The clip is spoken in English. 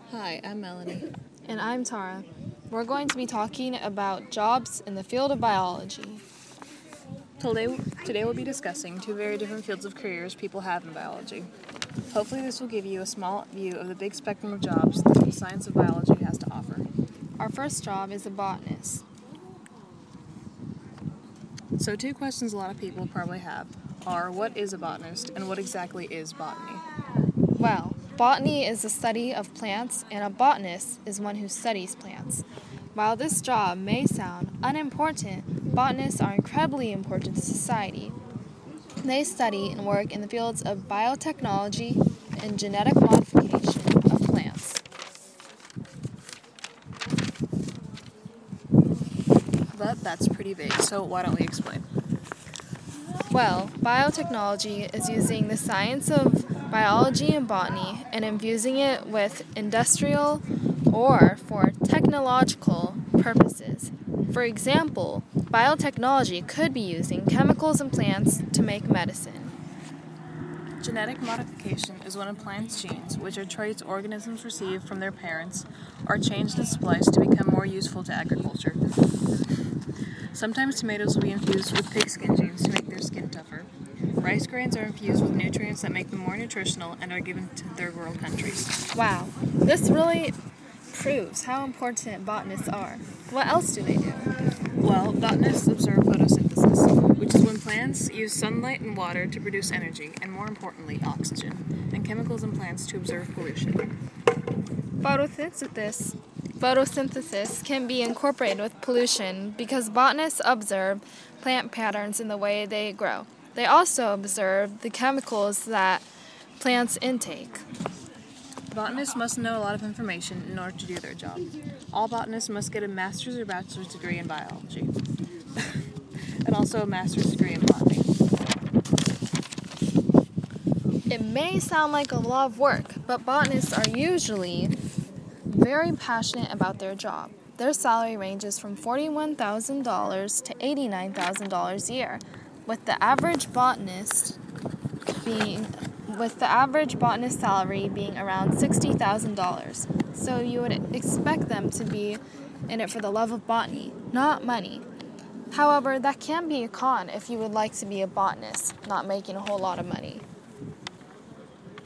Hi, I'm Melanie. And I'm Tara. We're going to be talking about jobs in the field of biology. Today we'll be discussing two very different fields of careers people have in biology. Hopefully this will give you a small view of the big spectrum of jobs that the science of biology has to offer. Our first job is a botanist. So two questions a lot of people probably have are, what is a botanist and what exactly is botany? Well, botany is the study of plants, and a botanist is one who studies plants. While this job may sound unimportant, botanists are incredibly important to society. They study and work in the fields of biotechnology and genetic modification of plants. But that's pretty vague, so why don't we explain? Well, biotechnology is using the science of biology and botany and infusing it with industrial or for technological purposes. For example, biotechnology could be using chemicals in plants to make medicine. Genetic modification is when a plant's genes, which are traits organisms receive from their parents, are changed and spliced to become more useful to agriculture. Sometimes tomatoes will be infused with pigskin genes to make their skin tougher. Rice grains are infused with nutrients that make them more nutritional and are given to third world countries. Wow, this really proves how important botanists are. What else do they do? Well, botanists observe photosynthesis, which is when plants use sunlight and water to produce energy, and more importantly, oxygen, and chemicals in plants to absorb pollution. Photosynthesis can be incorporated with pollution because botanists observe plant patterns in the way they grow. They also observe the chemicals that plants intake. Botanists must know a lot of information in order to do their job. All botanists must get a master's or bachelor's degree in biology, and also a master's degree in botany. It may sound like a lot of work, but botanists are usually very passionate about their job. Their salary ranges from $41,000 to $89,000 a year, with the average botanist salary being around $60,000. So you would expect them to be in it for the love of botany, not money. However, that can be a con if you would like to be a botanist, not making a whole lot of money.